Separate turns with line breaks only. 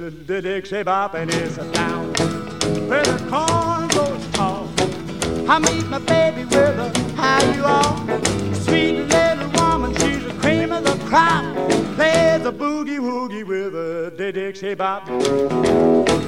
the Dixie bop, and it's a down where the corn goes tall. I meet my baby with a how you all. Sweet little woman, she's the cream of the crop. Plays a boogie woogie with a Dixie bop.